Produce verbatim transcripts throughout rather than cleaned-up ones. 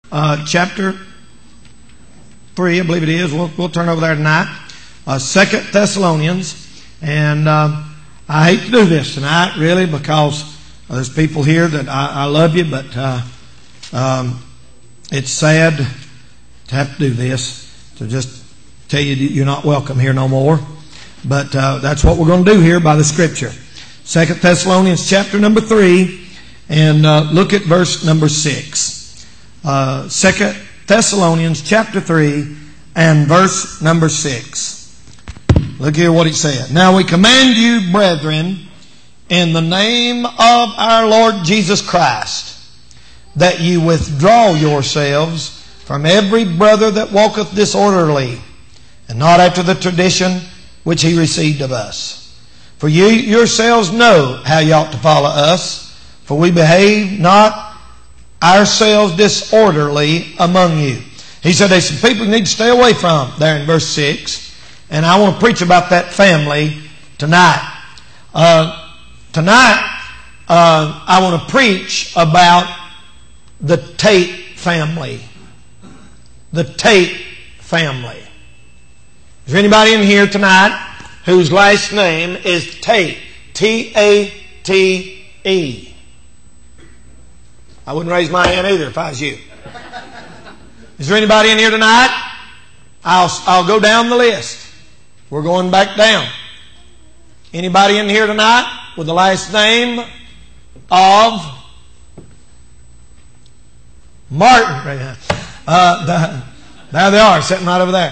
uh, chapter three, I believe it is. We'll, we'll turn over there tonight. Uh, Second Thessalonians. And uh, I hate to do this tonight, really, because there's people here that I, I love you, but uh, um, it's sad to have to do this, to just tell you that you're not welcome here no more. But uh, that's what we're going to do here by the Scripture. Second Thessalonians chapter number three, and uh, look at verse number six. Uh, Second Thessalonians chapter three and verse number six. Look here what he said. Now we command you, brethren, in the name of our Lord Jesus Christ, that you withdraw yourselves from every brother that walketh disorderly, and not after the tradition which he received of us. For you yourselves know how you ought to follow us, for we behave not ourselves disorderly among you. He said there's some people you need to stay away from, there in verse six. And I want to preach about that family tonight. Uh, tonight, uh, I want to preach about the Tate family. The Tate family. Is there anybody in here tonight whose last name is Tate? T A T E. I wouldn't raise my hand either if I was you. Is there anybody in here tonight? I'll, I'll go down the list. We're going back down. Anybody in here tonight with the last name of Martin? Right now. Uh, the, there they are, sitting right over there.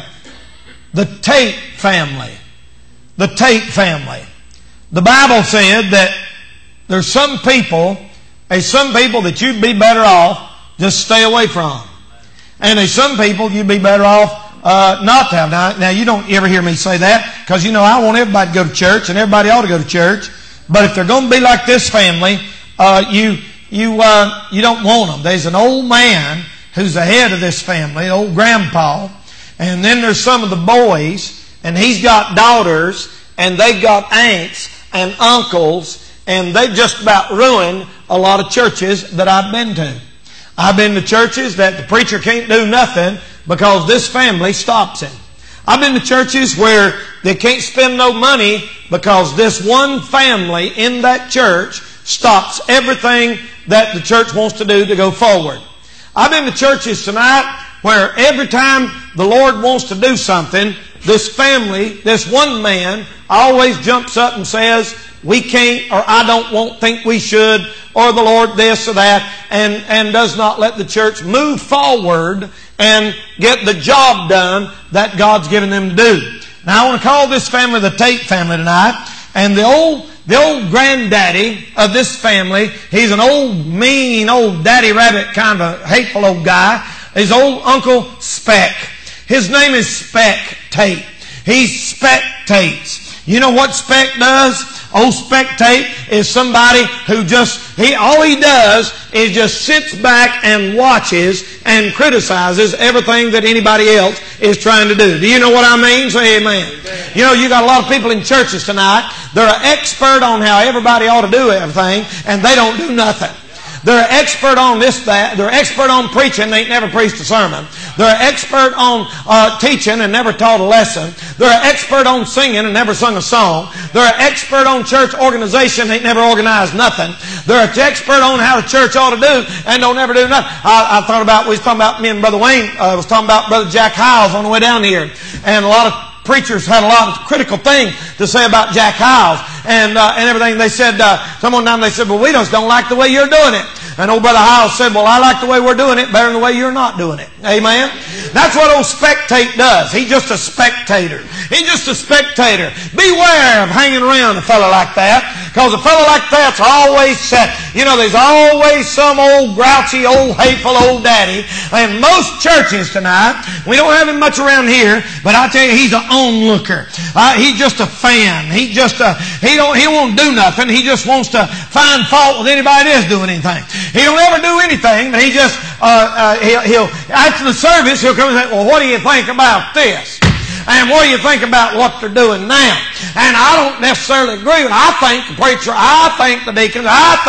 The Tate family. The Tate family. The Bible said that there's some people, there's some people that you'd be better off just stay away from. And there's some people you'd be better off Uh, not to have. Now, now, you don't ever hear me say that, because, you know, I want everybody to go to church, and everybody ought to go to church. But if they're going to be like this family, uh, you you uh, you don't want them. There's an old man who's the head of this family, old grandpa, and then there's some of the boys, and he's got daughters, and they've got aunts and uncles, and they've just about ruined a lot of churches that I've been to. I've been to churches that the preacher can't do nothing because this family stops him. I've been to churches where they can't spend no money because this one family in that church stops everything that the church wants to do to go forward. I've been to churches tonight where every time the Lord wants to do something, this family, this one man, always jumps up and says, we can't, or I don't want, think we should, or the Lord this or that, and, and does not let the church move forward and get the job done that God's given them to do. Now I want to call this family the Tate family tonight. And the old, the old granddaddy of this family, he's an old, mean, old daddy rabbit kind of hateful old guy. His old Uncle Speck. His name is Speck Tate. He spectates. You know what Speck does? Old Spectate is somebody who just, he all he does is just sits back and watches and criticizes everything that anybody else is trying to do. Do you know what I mean? Say amen. Amen. You know, you got a lot of people in churches tonight. They're an expert on how everybody ought to do everything, and they don't do nothing. They're an expert on this, that. They're an expert on preaching. They ain't never preached a sermon. They're an expert on uh, teaching and never taught a lesson. They're an expert on singing and never sung a song. They're an expert on church organization. They ain't never organized nothing. They're an expert on how the church ought to do and don't ever do nothing. I, I thought about, we was talking about, me and Brother Wayne uh, was talking about Brother Jack Hiles on the way down here. And a lot of preachers had a lot of critical things to say about Jack Hiles and uh, and everything. They said, uh, someone down they said, well, we just don't like the way you're doing it. And old Brother Hiles said, well, I like the way we're doing it better than the way you're not doing it. Amen? That's what old Spectate does. He's just a spectator. He's just a spectator. Beware of hanging around a fellow like that, because a fellow like that's always set. You know, there's always some old grouchy, old hateful old daddy. And most churches tonight, we don't have him much around here, but I tell you, he's an onlooker. Uh, he's just a fan. He just a, he don't he won't do nothing. He just wants to find fault with anybody that's doing anything. He don't ever do anything, but he just uh, uh, he'll, he'll after the service he'll come and say, well, what do you think about this? And what do you think about what they're doing now? And I don't necessarily agree with it. I think the preacher, I think the deacons, I think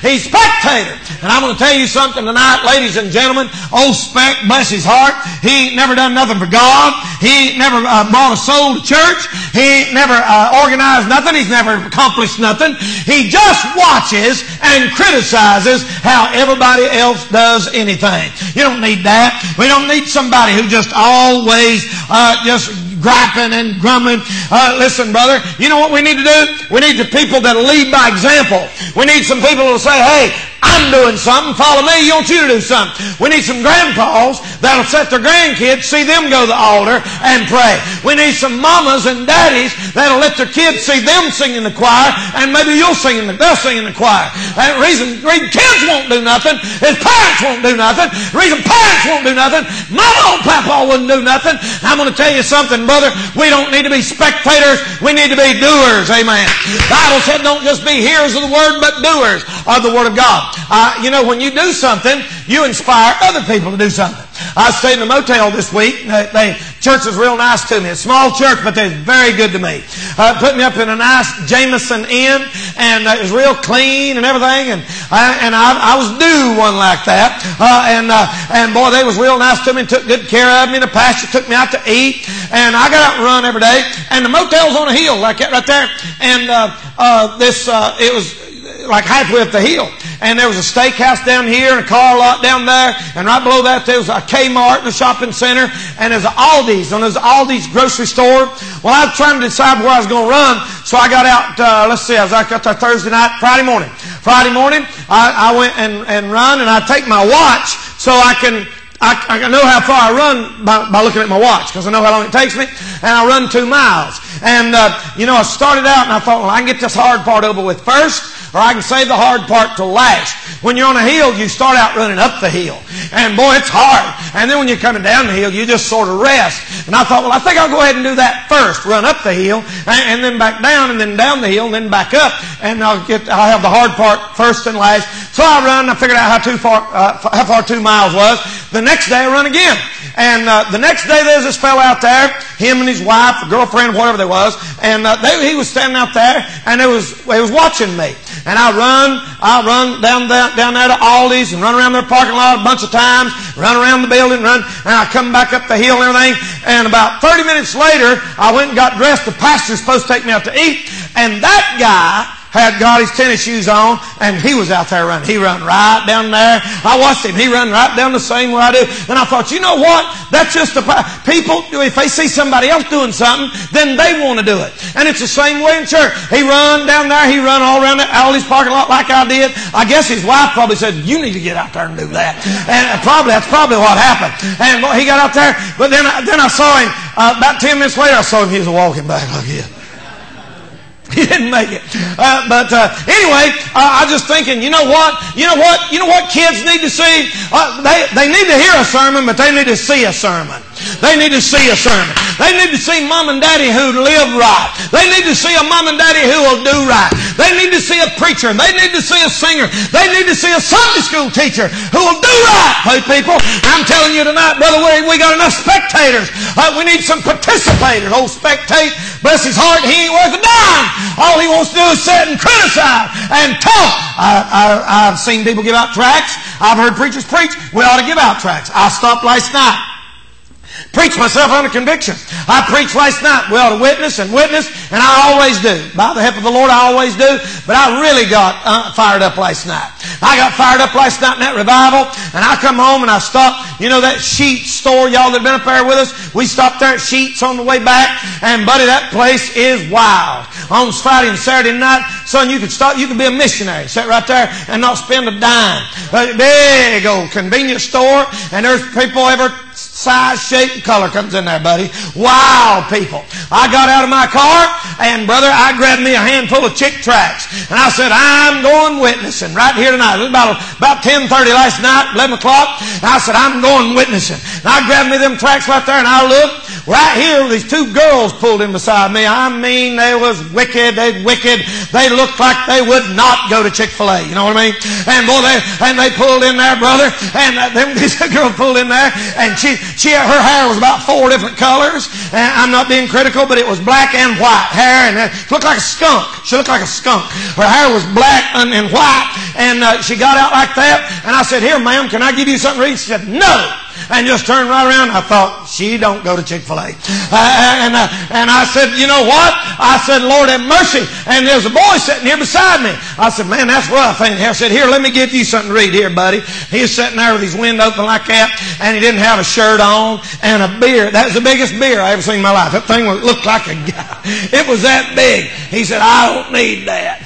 He's spectator. And I'm going to tell you something tonight, ladies and gentlemen. Old Speck, bless his heart, he ain't never done nothing for God. He ain't never uh, brought a soul to church. He ain't never uh, organized nothing. He's never accomplished nothing. He just watches and criticizes how everybody else does anything. You don't need that. We don't need somebody who just always uh, just griping and grumbling. Uh, listen, brother, you know what we need to do? We need the people that lead by example. We need some people who say, hey, I'm doing something, follow me, you want you to do something. We need some grandpas that'll set their grandkids, see them go to the altar and pray. We need some mamas and daddies that'll let their kids see them sing in the choir, and maybe you'll sing in the, they'll sing in the choir. The reason, the reason kids won't do nothing is parents won't do nothing. The reason parents won't do nothing, mama and papa wouldn't do nothing. I'm going to tell you something, brother, we don't need to be spectators, we need to be doers, amen. The Bible said don't just be hearers of the word, but doers of the word of God. Uh, you know, when you do something, you inspire other people to do something. I stayed in a motel this week. They, they, church was real nice to me. A small church, but they're very good to me. Uh, put me up in a nice Jameson Inn, and uh, it was real clean and everything. And I, and I, I was due one like that. Uh, and uh, and boy, they was real nice to me and took good care of me. The pastor took me out to eat, and I got out and run every day. And the motel's on a hill like that right there. And uh, uh, this uh, it was like halfway up the hill. And there was a steakhouse down here and a car lot down there. And right below that there was a Kmart and a shopping center. And there's an Aldi's. And there's an Aldi's grocery store. Well, I was trying to decide where I was going to run. So I got out, uh, let's see, I was out there Thursday night, Friday morning. Friday morning, I, I went and, and run. And I take my watch so I can... I, I know how far I run by, by looking at my watch, because I know how long it takes me, and I run two miles. And, uh, you know, I started out and I thought, well, I can get this hard part over with first, or I can save the hard part till last. When you're on a hill, you start out running up the hill. And boy, it's hard. And then when you're coming down the hill, you just sort of rest. And I thought, well, I think I'll go ahead and do that first. Run up the hill, and, and then back down, and then down the hill, and then back up. And I'll get, I'll have the hard part first and last. So I run, I figured out how too far, uh, how far two miles was. The next day I run again. And uh, the next day there's this fellow out there, him and his wife, girlfriend, whatever they was, and uh, they, he was standing out there, and it was, he was watching me. And I run, I run down there, down there to Aldi's and run around their parking lot a bunch of times, run around the building, run, and I come back up the hill and everything. And about thirty minutes later, I went and got dressed. The pastor's supposed to take me out to eat, and that guy had got his tennis shoes on, and he was out there running. He run right down there. I watched him. He run right down the same way I do. And I thought, you know what? That's just the people, if they see somebody else doing something, then they want to do it. And it's the same way in church. He run down there. He run all around the Aldi's parking lot like I did. I guess his wife probably said, you need to get out there and do that. And probably, that's probably what happened. And he got out there, but then, then I saw him, uh, about ten minutes later, I saw him, he was walking back like this. He didn't make it. Uh, but uh, anyway, uh, I was just thinking, you know what? You know what? You know what kids need to see? Uh, they, they need to hear a sermon, but they need to see a sermon. They need to see a sermon. They need to see mom and daddy who live right. They need to see a mom and daddy who will do right. They need to see a preacher. They need to see a singer. They need to see a Sunday school teacher who will do right, hey people. I'm telling you tonight, brother, we, we got enough spectators. Uh, we need some participators. Old spectate, bless his heart, he ain't worth a dime. All he wants to do is sit and criticize and talk. I, I, I've seen people give out tracts. I've heard preachers preach. We ought to give out tracts. I stopped last night. Preach myself under conviction. I preached last night. We ought to witness and witness, and I always do. By the help of the Lord, I always do. But I really got uh, fired up last night. I got fired up last night in that revival, and I come home and I stopped. You know that Sheets store, y'all that have been up there with us? We stopped there at Sheets on the way back, and buddy, that place is wild. On Friday and Saturday night, son, you could stop. You could be a missionary, sit right there and not spend a dime. A big old convenience store, and there's people every size, shape, and color comes in there, buddy. Wow, people. I got out of my car, and brother, I grabbed me a handful of Chick tracts, and I said, I'm going witnessing right here tonight. It was about, about ten thirty last night, eleven o'clock, and I said, I'm going witnessing. And I grabbed me them tracts right there, and I looked. Right here, these two girls pulled in beside me. I mean, they was wicked. They wicked. They looked like they would not go to Chick-fil-A. You know what I mean? And boy, they, and they pulled in there, brother, and uh, them, this girl pulled in there, and she, she, her hair was about four different colors. And I'm not being critical wrinkled, but it was black and white hair, and it looked like a skunk. She looked like a skunk. Her hair was black and, and white, and uh, she got out like that, and I said, "Here, ma'am, can I give you something to eat?" She said, "No." And just turned right around. I thought, she don't go to Chick-fil-A. Uh, and, uh, and I said, "You know what?" I said, "Lord have mercy." And there's a boy sitting here beside me. I said, "Man, that's rough." And I said, "Here, let me give you something to read here, buddy." He was sitting there with his window open like that, and he didn't have a shirt on, and a beer. That was the biggest beer I ever seen in my life. That thing was, looked like a guy. It was that big. He said, "I don't need that."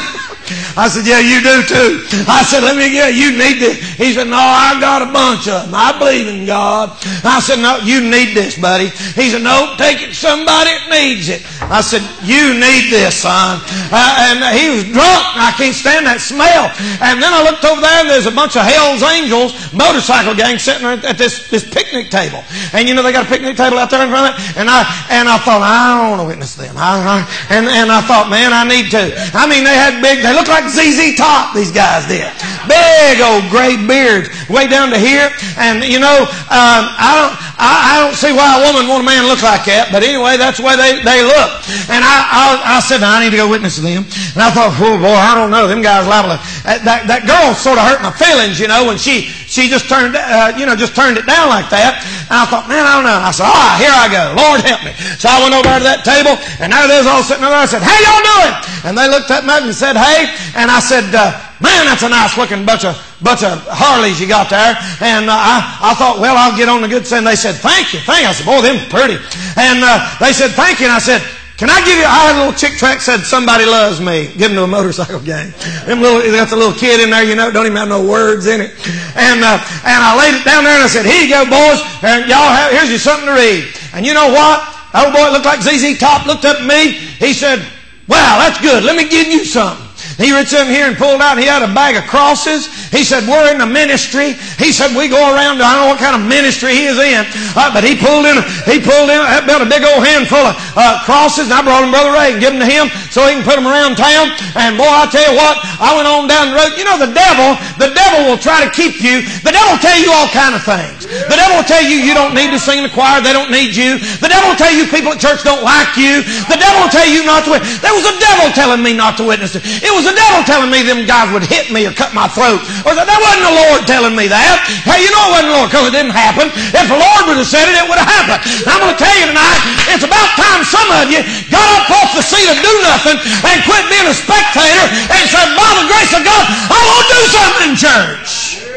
I said, "Yeah, you do too." I said, "Let me get you need this." He said, "No, I got a bunch of them. I believe in God." I said, "No, you need this, buddy." He said, "No, take it to somebody that needs it." I said, "You need this, son." Uh, and he was drunk, and I can't stand that smell. And then I looked over there, and there's a bunch of Hell's Angels motorcycle gang sitting at this, this picnic table. And you know, they got a picnic table out there in front of it. And I and I thought, I don't want to witness them. I, I, and, and I thought, man, I need to. I mean, they had big, they looked like Z Z Top, these guys did. Big old gray beards way down to here. And, you know, um, I don't I, I don't see why a woman want a man to look like that. But anyway, that's the way they, they look. And I, I, I said, "I need to go witness to them." And I thought, "Oh, boy, I don't know. Them guys liable to..." That, that girl sort of hurt my feelings, you know, when she, she just turned, uh, you know, just turned it down like that. And I thought, man, I don't know. And I said, "All right, here I go. Lord help me." So I went over to that table, and there it is all sitting there. I said, "How y'all doing?" And they looked at me and said, "Hey." And I said, uh, "Man, that's a nice looking bunch of bunch of Harleys you got there." And uh, I, I thought, well, I'll get on the good side. And they said, "Thank you, thank you." I said, "Boy, them's pretty." And uh, they said, "Thank you." And I said, "Can I give you..." I had a little chick tract said, "Somebody loves me." Give them to a motorcycle gang. Them little, that's a little kid in there, you know, don't even have no words in it. And uh, and I laid it down there and I said, "Here you go, boys. And y'all have, here's you something to read." And you know what? That old boy looked like Z Z Top, looked up at me. He said, "Wow, that's good. Let me give you something." He reached in here and pulled out, and he had a bag of crosses. He said, "We're in the ministry." He said, "We go around to..." I don't know what kind of ministry he is in, uh, but he pulled in, he pulled in, built a big old handful of uh, crosses, and I brought them to Brother Ray and give them to him so he can put them around town. And boy, I tell you what, I went on down the road. You know, the devil, the devil will try to keep you. The devil will tell you all kind of things. The devil will tell you you don't need to sing in the choir. They don't need you. The devil will tell you people at church don't like you. The devil will tell you not to witness. There was a devil telling me not to witness. It was the devil telling me them guys would hit me or cut my throat. Or that, that wasn't the Lord telling me that. Hey, you know it wasn't the Lord, because it didn't happen. If the Lord would have said it, it would have happened. And I'm going to tell you tonight, it's about time some of you got up off the seat of do nothing and quit being a spectator and said, "By the grace of God, I want to do something in church."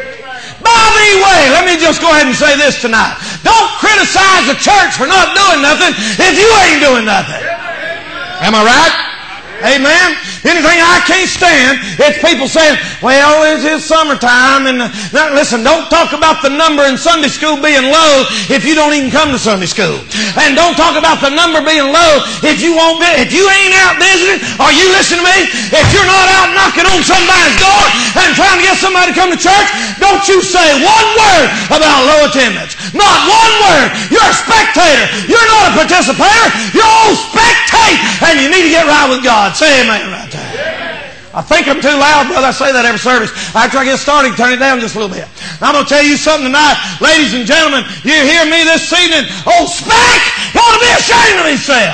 By the way, let me just go ahead and say this tonight. Don't criticize the church for not doing nothing if you ain't doing nothing. Am I right? Amen. Anything I can't stand, it's people saying, "Well, it's just summertime." And now, listen, don't talk about the number in Sunday school being low if you don't even come to Sunday school. And don't talk about the number being low if you won't be, if you ain't out visiting. Are you listening to me? If you're not out knocking on somebody's door and trying to get somebody to come to church, don't you say one word about low attendance. Not one word. You're a spectator. You're not a participator. You're all spectate. And you need to get right with God. Say amen right there. I think I'm too loud, brother. I say that every service. After I get started, turn it down just a little bit. Now, I'm going to tell you something tonight. Ladies and gentlemen, you hear me this evening. Old Speck ought to be ashamed of himself.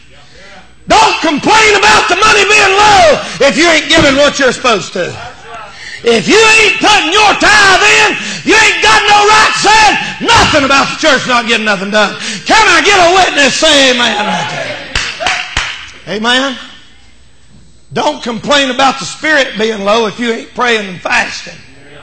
Don't complain about the money being low if you ain't giving what you're supposed to. If you ain't putting your tithe in, you ain't got no right saying nothing about the church not getting nothing done. Can I get a witness? Say amen right there. Amen. Don't complain about the spirit being low if you ain't praying and fasting.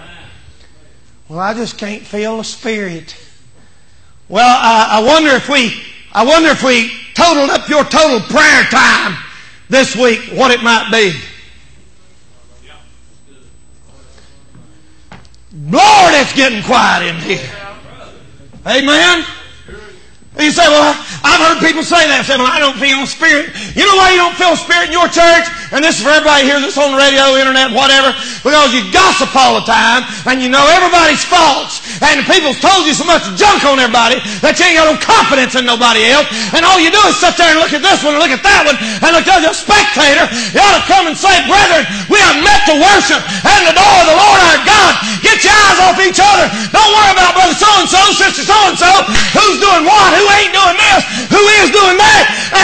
Well, I just can't feel the spirit. Well, I, I wonder if we, I wonder if we totaled up your total prayer time this week, what it might be. Lord, it's getting quiet in here. Amen. You say, "Well, I've heard people say that." Say, "Well, I don't feel spirit." You know why you don't feel spirit in your church? And this is for everybody here that's on the radio, internet, whatever. Because you gossip all the time, and you know everybody's faults. And people's told you so much junk on everybody that you ain't got no confidence in nobody else. And all you do is sit there and look at this one and look at that one, and look at the spectator. You ought to come and say, "Brethren, we have met to worship and adore the Lord our God." Get your eyes off each other. Don't worry about brother so-and-so, sister so-and-so, who's doing what, who ain't doing this, who is doing that.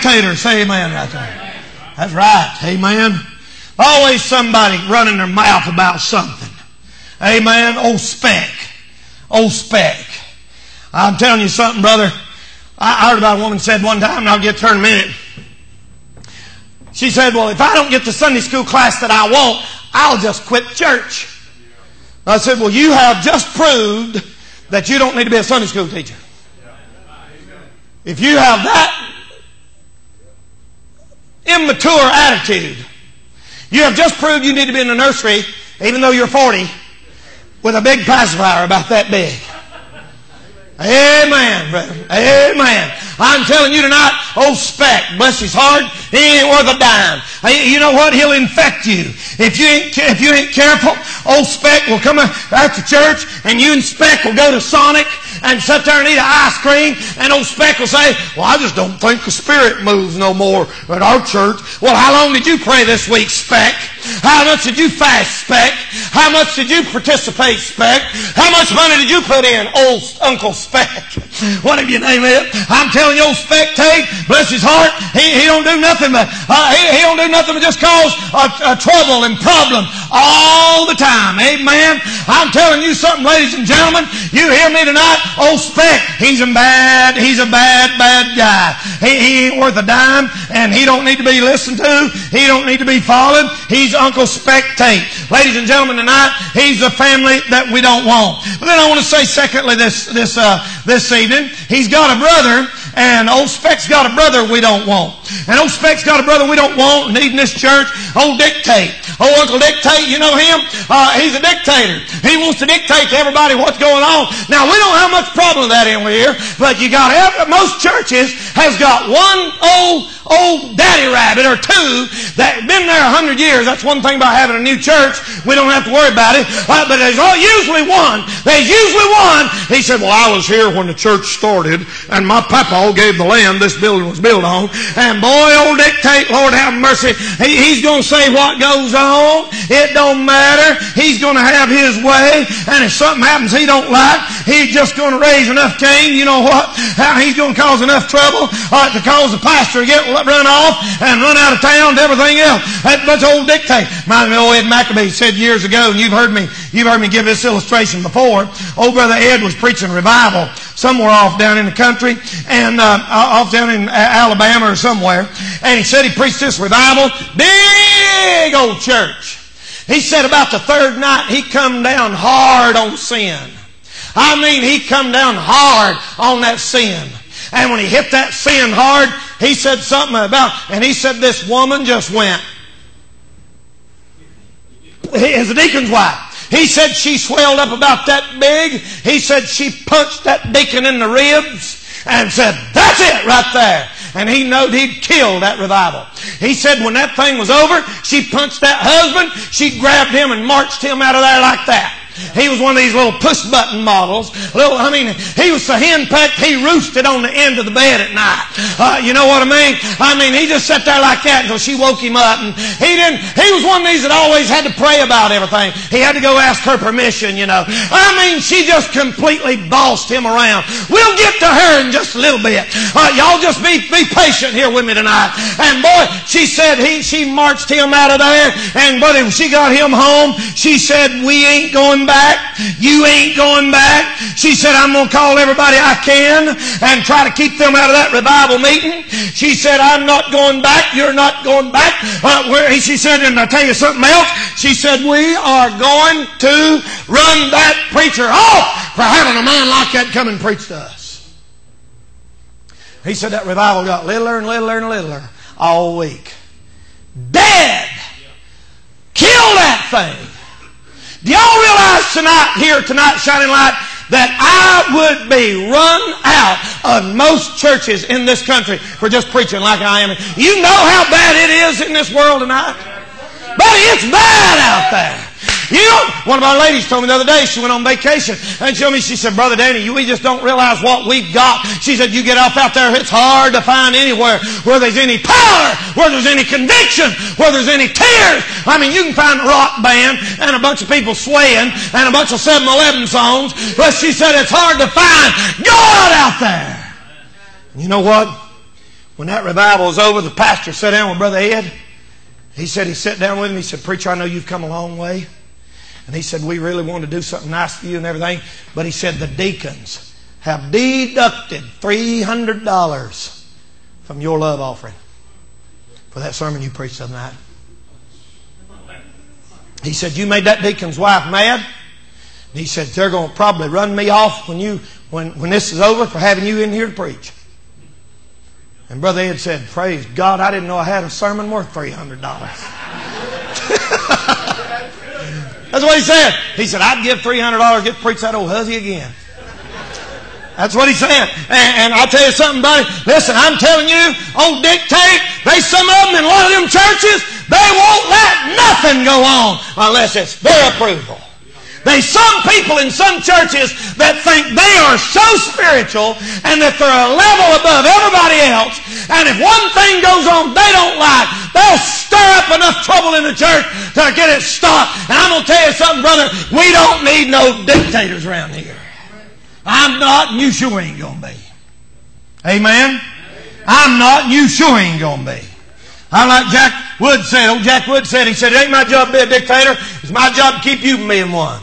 spectator. Say amen right there. That's right. Amen. Always somebody running their mouth about something. Amen. Old speck. Old speck. I'm telling you something, brother. I heard about a woman said one time, and I'll get to her in a minute. She said, well, if I don't get the Sunday school class that I want, I'll just quit church. I said, well, you have just proved that you don't need to be a Sunday school teacher. If you have that immature attitude, you have just proved you need to be in the nursery, even though you're forty, with a big pacifier about that big. Amen, brother. Amen. I'm telling you tonight, old speck, bless his heart, he ain't worth a dime. You know what? He'll infect you. If you ain't, if you ain't careful, old speck will come after church, and you and speck will go to Sonic and sit there and eat an ice cream, and old speck will say, well, I just don't think the Spirit moves no more at our church. Well, how long did you pray this week, speck? How much did you fast, speck? How much did you participate, speck? How much money did you put in, old Uncle Speck? Whatever your name is. I'm telling you, old Speck Tate, bless his heart, he, he don't do nothing but uh, he, he don't do nothing but just cause uh, uh, trouble and problem all the time. Amen. I'm telling you something, ladies and gentlemen. You hear me tonight? Old Speck, he's a bad, he's a bad, bad guy. He, he ain't worth a dime, and he don't need to be listened to. He don't need to be followed. He's Uncle Speck Tate. Ladies and gentlemen, tonight, he's the family that we don't want. But then I want to say, secondly, this this uh, this evening, he's got a brother, and old Speck's got a brother we don't want. And old Speck's got a brother we don't want needing this church, old Dick Tate. Old Uncle Dick Tate, you know him? Uh, he's a dictator. He wants to dictate to everybody what's going on. Now, we don't have much problem with that in here, but you got every, most churches has got one old old daddy rabbit or two that been there a hundred years. That's one thing about having a new church. We don't have to worry about it. Uh, but there's usually one. There's usually one. He said, well, I was here when the church started, and my papa gave the land this building was built on. And boy, old Dick Tate, Lord have mercy, he, he's going to say what goes on. It don't matter. He's going to have his way. And if something happens he don't like, he's just going to raise enough Cain. You know what? How he's going to cause enough trouble uh, to cause the pastor to get run off and run out of town and everything else. That bunch of old Dick Tate. Reminds me of old Ed Maccabee said years ago, and you've heard me, you've heard me give this illustration before. Old brother Ed was preaching revival somewhere off down in the country, and uh, off down in Alabama or somewhere. And he said he preached this revival, big old church. He said about the third night he come down hard on sin. I mean, he come down hard on that sin. And when he hit that sin hard, he said something about, and he said this woman just went. As a deacon's wife. He said she swelled up about that big. He said she punched that deacon in the ribs and said, that's it right there. And he knowed he'd killed that revival. He said when that thing was over, she punched that husband, she grabbed him and marched him out of there like that. He was one of these little push-button models. Little, I mean, he was so henpecked, he roosted on the end of the bed at night. Uh, you know what I mean? I mean, he just sat there like that until she woke him up. And he didn't. He was one of these that always had to pray about everything. He had to go ask her permission, you know. I mean, she just completely bossed him around. We'll get to her in just a little bit. Uh, y'all just be, be patient here with me tonight. And boy, she said he, she marched him out of there. And buddy, when she got him home, she said, we ain't going back. You ain't going back. She said, I'm going to call everybody I can and try to keep them out of that revival meeting. She said, I'm not going back. You're not going back. Uh, where, she said, and I'll tell you something else. She said, we are going to run that preacher off for having a man like that come and preach to us. He said that revival got littler and littler and littler all week. Dead. Kill that thing. Do y'all realize tonight, here tonight, Shining Light, that I would be run out of most churches in this country for just preaching like I am? You know how bad it is in this world tonight? Buddy, it's bad out there. You know, one of our ladies told me the other day, she went on vacation, and she told me, she said, Brother Danny, we just don't realize what we've got. She said, you get off out there, it's hard to find anywhere where there's any power, where there's any conviction, where there's any tears. I mean, you can find a rock band and a bunch of people swaying and a bunch of seven eleven songs, but she said it's hard to find God out there. You know what? When that revival was over, the pastor sat down with Brother Ed. He said he sat down with him. He said, "Preacher, I know you've come a long way." And he said, "We really want to do something nice for you and everything." But he said, "The deacons have deducted three hundred dollars from your love offering for that sermon you preached the other night." He said, "You made that deacon's wife mad." And he said, "They're going to probably run me off when you when, when this is over for having you in here to preach." And Brother Ed said, "Praise God, I didn't know I had a sermon worth three hundred dollars. That's what he said. He said, "I'd give three hundred dollars to get to preach that old hussy again." That's what he said. And, and I'll tell you something, buddy. Listen, I'm telling you, old Dictate, they, some of them in a lot of them churches, they won't let nothing go on unless it's their approval. There's some people in some churches that think they are so spiritual and that they're a level above everybody else. And if one thing goes on they don't like, they'll stir up enough trouble in the church to get it stopped. And I'm going to tell you something, brother. We don't need no dictators around here. I'm not, and you sure ain't going to be. Amen? I'm not, and you sure ain't going to be. I like Jack Wood said. Old Jack Wood said, he said, "It ain't my job to be a dictator. It's my job to keep you from being one."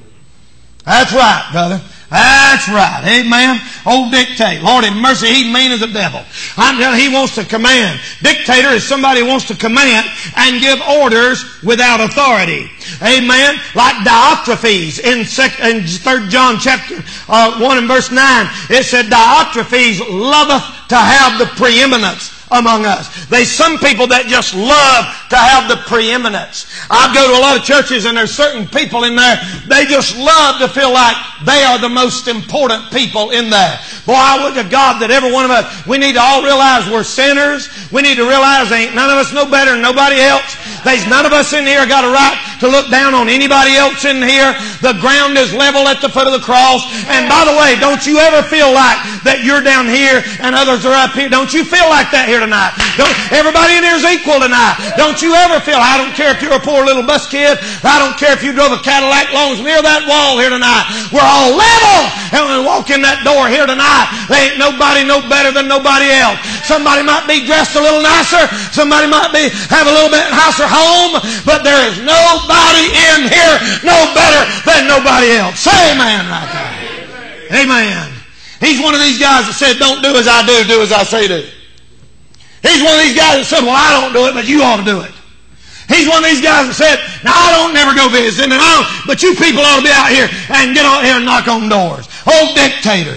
That's right, brother. That's right. Amen. Old Dictate. Lord have mercy, he's mean as a devil. I'm telling you, he wants to command. Dictator is somebody who wants to command and give orders without authority. Amen. Like Diotrephes in, sec- in Third John chapter uh, one and verse nine. It said, "Diotrephes loveth to have the preeminence among us." There's some people that just love to have the preeminence. I go to a lot of churches and there's certain people in there, they just love to feel like they are the most important people in there. Boy, I would to God that every one of us, we need to all realize we're sinners. We need to realize ain't none of us no better than nobody else. There's none of us in here got a right to look down on anybody else in here. The ground is level at the foot of the cross. And by the way, don't you ever feel like that you're down here and others are up here. Don't you feel like that here tonight? Don't, everybody in here is equal tonight. Don't you ever feel, I don't care if you're a poor little bus kid. I don't care if you drove a Cadillac long as near that wall here tonight. We're all level. And when we walk in that door here tonight, there ain't nobody no better than nobody else. Somebody might be dressed a little nicer. Somebody might be have a little bit nicer home. But there is nobody in here no better than nobody else. Say amen right there. Amen. He's one of these guys that said, "Don't do as I do, do as I say do." He's one of these guys that said, "Well, I don't do it, but you ought to do it." He's one of these guys that said, "Now, I don't never go visiting, and I don't, but you people ought to be out here and get out here and knock on doors." Old Dictator.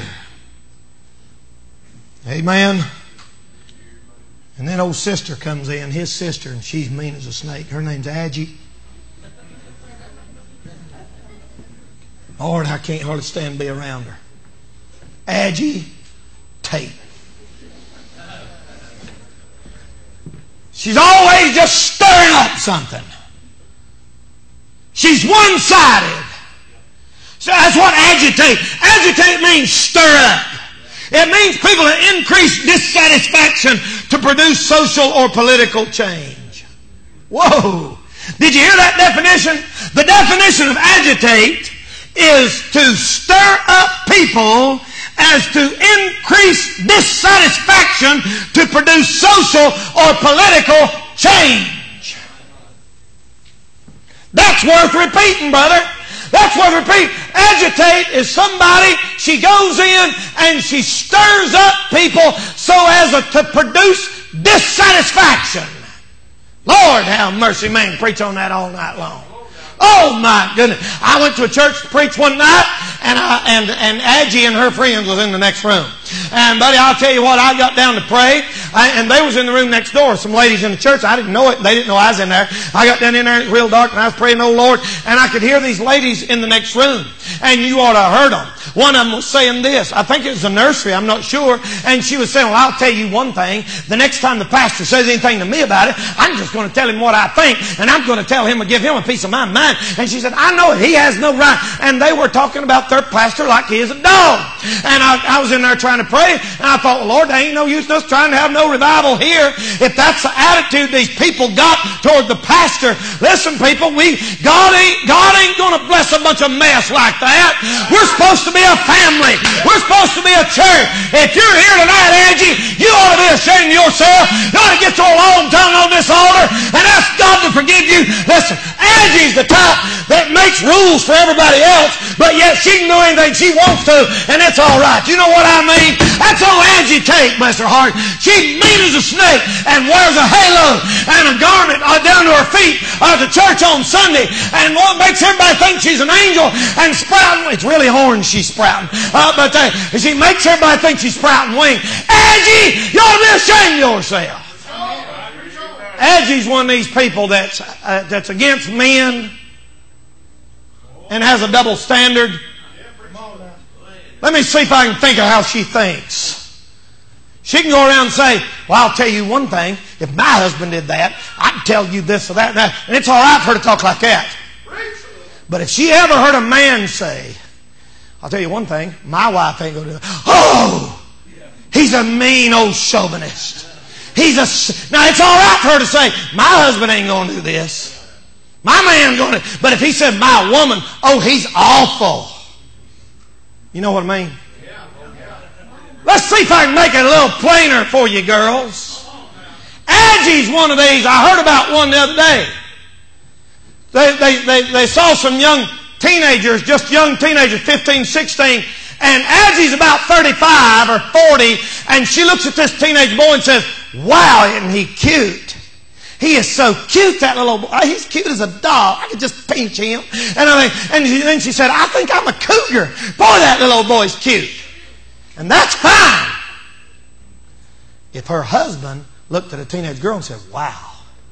Amen. And then old sister comes in, his sister, and she's mean as a snake. Her name's Aggie. Lord, I can't hardly stand to be around her. Aggie Tate. She's always just stirring up something. She's one-sided. So that's what agitate. Agitate means stir up. It means people that increase dissatisfaction to produce social or political change. Whoa! Did you hear that definition? The definition of agitate is to stir up people as to increase dissatisfaction to produce social or political change. That's worth repeating, brother. That's worth repeating. Agitate is somebody, she goes in and she stirs up people so as to produce dissatisfaction. Lord have mercy, man, preach on that all night long. Oh my goodness. I went to a church to preach one night, and I, and, and Aggie and her friends was in the next room. And buddy, I'll tell you what, I got down to pray, I, and they was in the room next door. Some ladies in the church, I didn't know it, they didn't know I was in there. I got down in there, it was real dark, and I was praying, "Oh Lord," and I could hear these ladies in the next room. And you ought to have heard them. One of them was saying this. I think it was the nursery, I'm not sure. And she was saying, "Well, I'll tell you one thing. The next time the pastor says anything to me about it, I'm just going to tell him what I think, and I'm going to tell him and give him a piece of my mind. man. And she said, I know it. He has no right. And they were talking about their pastor like he is a dog. And I, I was in there trying to pray, and I thought, well, Lord, there ain't no use in us trying to have no revival here if that's the attitude these people got toward the pastor. Listen, people, we God ain't God ain't going to bless a bunch of mess like that. We're supposed to be a family. We're supposed to be a church. If you're here tonight, Angie, you ought to be ashamed of yourself. You ought to get your long tongue on this altar and ask God to forgive you. Listen, Angie's the type that makes rules for everybody else, but yet she can do anything she wants to, and it's all right. You know what I mean? That's all Angie takes, bless her heart. She's mean as a snake and wears a halo and a garment down to her feet uh, to church on Sunday, and what makes everybody think she's an angel and sprouting. It's really horns she's sprouting, uh, but uh, she makes everybody think she's sprouting wings. Angie, you ought to be ashamed of yourself. Angie's one of these people that's uh, that's against men and has a double standard. Let me see if I can think of how she thinks. She can go around and say, well, I'll tell you one thing. If my husband did that, I'd tell you this or that and that. And it's all right for her to talk like that. But if she ever heard a man say, I'll tell you one thing, my wife ain't going to do it. Oh, he's a mean old chauvinist. He's a... Now, it's all right for her to say, my husband ain't going to do this. My man's going to... But if he said, my woman, oh, he's awful. You know what I mean? Let's see if I can make it a little plainer for you, girls. Angie's one of these. I heard about one the other day. They, they, they, they saw some young teenagers, just young teenagers, fifteen, sixteen, and Angie's about thirty-five or forty, and she looks at this teenage boy and says, wow, isn't he cute? He is so cute, that little boy. He's cute as a dog. I could just pinch him. And I mean, and then she said, I think I'm a cougar. Boy, that little boy's cute. And that's fine. If her husband looked at a teenage girl and said, wow,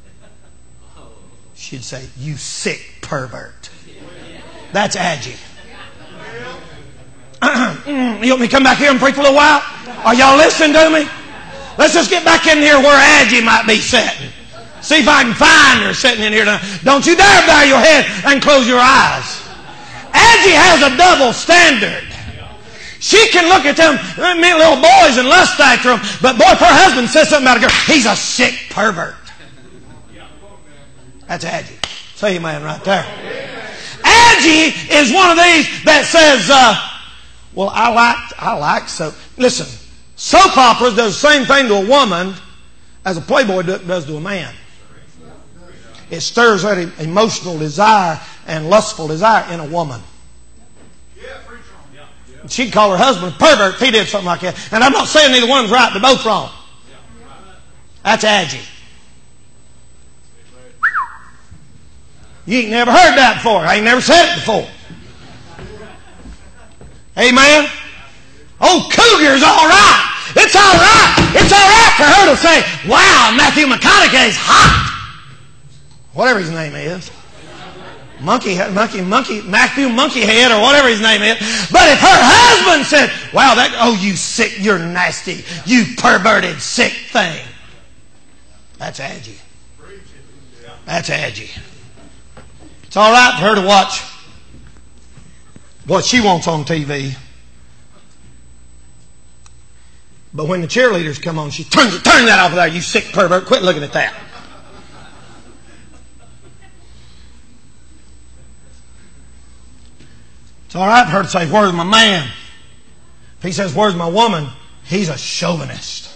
she'd say, you sick pervert. That's Angie. You want me to come back here and preach for a little while? Are y'all listening to me? Let's just get back in here where Angie might be sitting. See if I can find her sitting in here tonight. Don't you dare bow your head and close your eyes. Angie has a double standard. She can look at them little boys and lust after them, but boy, if her husband says something about a girl, he's a sick pervert. That's Angie. Say amen right there. Angie is one of these that says, uh, well, I like, I like so. Listen, soap operas does the same thing to a woman as a Playboy does to a man. It stirs that emotional desire and lustful desire in a woman. She'd call her husband a pervert if he did something like that. And I'm not saying neither one's right, they're both wrong. That's Angie. You ain't never heard that before. I ain't never said it before. Amen? Oh, cougar's all right. It's all right. It's all right for her to say, wow, Matthew McConaughey's hot. Whatever his name is. Monkey, monkey, monkey, Matthew Monkeyhead or whatever his name is. But if her husband said, wow, that, oh, you sick, you're nasty, you perverted, sick thing. That's Angie. That's Angie. It's all right for her to watch what she wants on T V. But when the cheerleaders come on, she turns, turn that off of there, you sick pervert, quit looking at that. It's all right for her to say, where's my man? If he says, where's my woman? He's a chauvinist.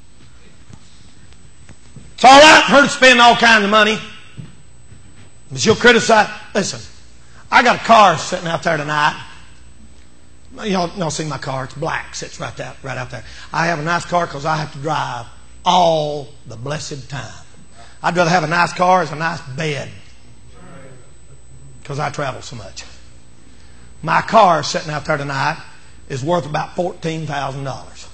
It's all right for her to spend all kinds of money. But she'll criticize. Listen, I got a car sitting out there tonight. Y'all, y'all see my car. It's black. Sits right, there, right out there. I have a nice car because I have to drive all the blessed time. I'd rather have a nice car as a nice bed because I travel so much. My car sitting out there tonight is worth about fourteen thousand dollars.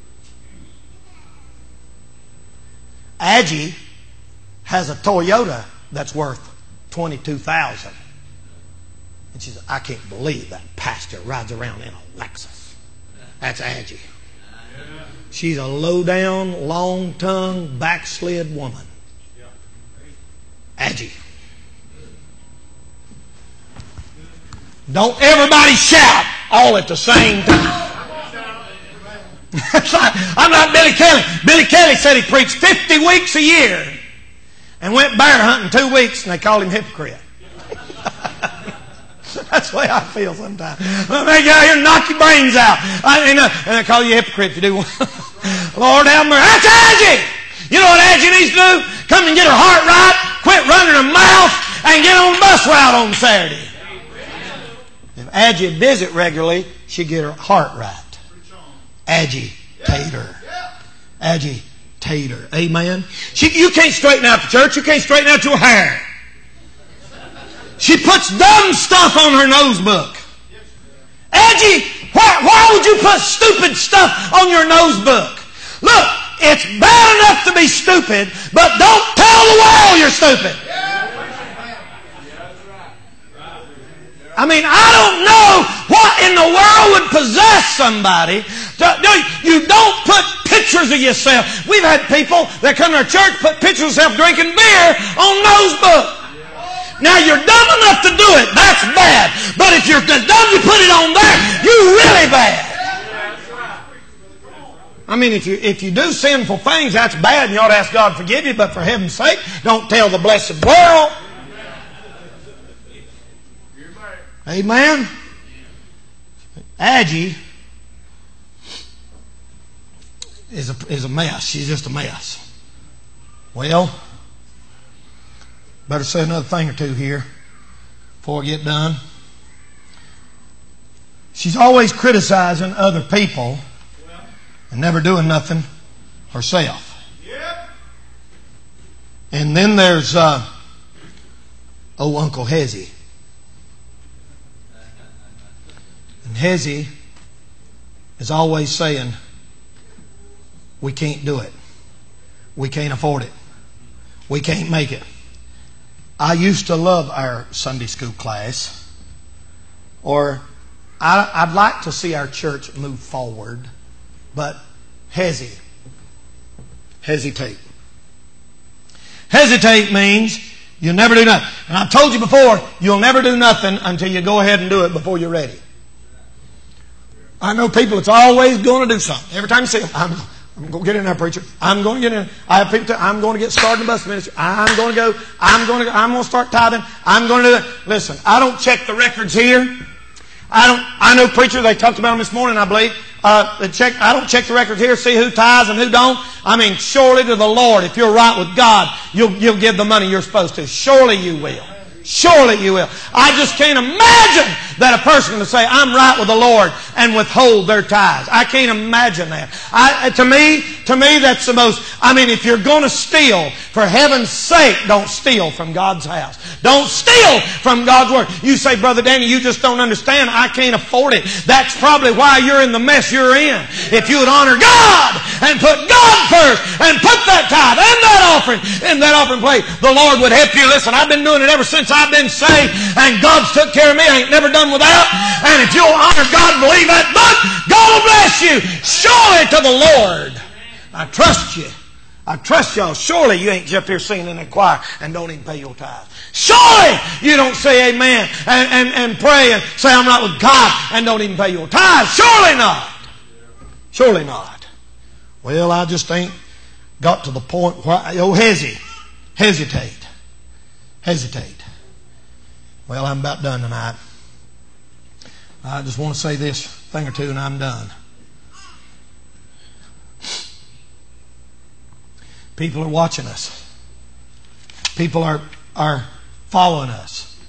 Angie has a Toyota that's worth twenty-two thousand dollars. And she said, I can't believe that pastor rides around in a Lexus. That's Angie. She's a low-down, long-tongued, backslid woman. Angie. Don't everybody shout all at the same time. I'm not Billy Kelly. Billy Kelly said he preached fifty weeks a year and went bear hunting two weeks, and they called him hypocrite. That's the way I feel sometimes. Let me get out here and knock your brains out. I mean, uh, and they call you a hypocrite if you do one. Lord have mercy. That's Angie! You know what Angie needs to do? Come and get her heart right, quit running her mouth, and get on the bus route on Saturday. If Angie would visit regularly, she'd get her heart right. Agitator. Agitator. Amen. She, you can't straighten out the church. You can't straighten out your hair. She puts dumb stuff on her nose book. Angie, why, why would you put stupid stuff on your nose book? Look, it's bad enough to be stupid, but don't tell the world you're stupid. I mean, I don't know what in the world would possess somebody. To, you don't put pictures of yourself. We've had people that come to our church put pictures of themselves drinking beer on notebook. Now, you're dumb enough to do it. That's bad. But if you're dumb you put it on there, you're really bad. I mean, if you if you do sinful things, that's bad, and you ought to ask God to forgive you. But for heaven's sake, don't tell the blessed world. Amen. Aggie is a, is a mess. She's just a mess. Well, better say another thing or two here before I get done. She's always criticizing other people and never doing nothing herself. And then there's uh, oh, Uncle Hezzy. And Hezzy is always saying, we can't do it. We can't afford it. We can't make it. I used to love our Sunday school class. Or I, I'd like to see our church move forward. But Hezzy. Hesitate. Hesitate means you'll never do nothing. And I've told you before, you'll never do nothing until you go ahead and do it before you're ready. I know people that's always going to do something. Every time you see them, I'm, I'm going to get in there, preacher. I'm going to get in. I have people. That, I'm going to get started in the bus ministry. I'm going to go. I'm going to. Go, I'm going to start tithing. I'm going to do it. Listen, I don't check the records here. I don't. I know preachers. They talked about them this morning, I believe. Uh, they check. I don't check the records here. See who tithes and who don't. I mean, surely to the Lord, if you're right with God, you'll you'll give the money you're supposed to. Surely you will. Surely you will. I just can't imagine that a person can say, I'm right with the Lord, and withhold their tithes. I can't imagine that. I, to me, to me, that's the most, I mean, if you're going to steal, for heaven's sake, don't steal from God's house. Don't steal from God's Word. You say, Brother Danny, you just don't understand. I can't afford it. That's probably why you're in the mess you're in. If you would honor God and put God first and put that tithe and that offering in that offering plate, the Lord would help you. Listen, I've been doing it ever since I've been saved, and God's took care of me. I ain't never done without. And if you'll honor God and believe that book, God will bless you. Surely to the Lord. I trust you. I trust y'all. Surely you ain't just up here singing in the choir and don't even pay your tithe. Surely you don't say amen and, and, and pray and say I'm right with God and don't even pay your tithe. Surely not. Surely not. Well, I just ain't got to the point where, oh, hesitate. Hesitate. Hesitate. Well, I'm about done tonight. I just want to say this thing or two and I'm done. People are watching us. People are, are following us.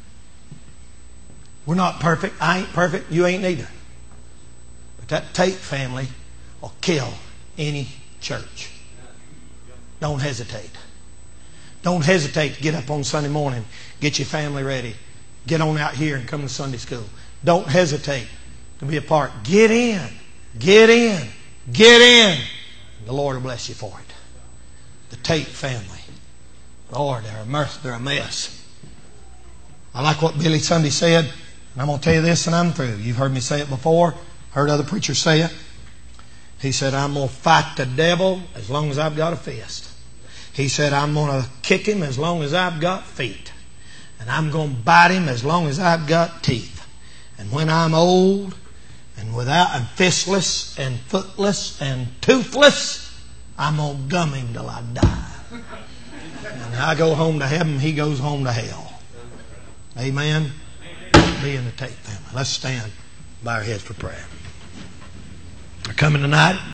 We're not perfect. I ain't perfect. You ain't neither. But that Tate family will kill any church. Don't hesitate. Don't hesitate to get up on Sunday morning, get your family ready, get on out here and come to Sunday school. Don't hesitate to be a part. Get in. Get in. Get in. The Lord will bless you for it. The Tate family. Lord, they're a mess. They're a mess. I like what Billy Sunday said, and I'm going to tell you this and I'm through. You've heard me say it before. Heard other preachers say it. He said, I'm going to fight the devil as long as I've got a fist. He said, I'm going to kick him as long as I've got feet. And I'm going to bite him as long as I've got teeth. And when I'm old and without and fistless and footless and toothless, I'm going to gum him till I die. And I go home to heaven, he goes home to hell. Amen? Be in the Tate family. Let's stand, bow our heads for prayer. They're coming tonight.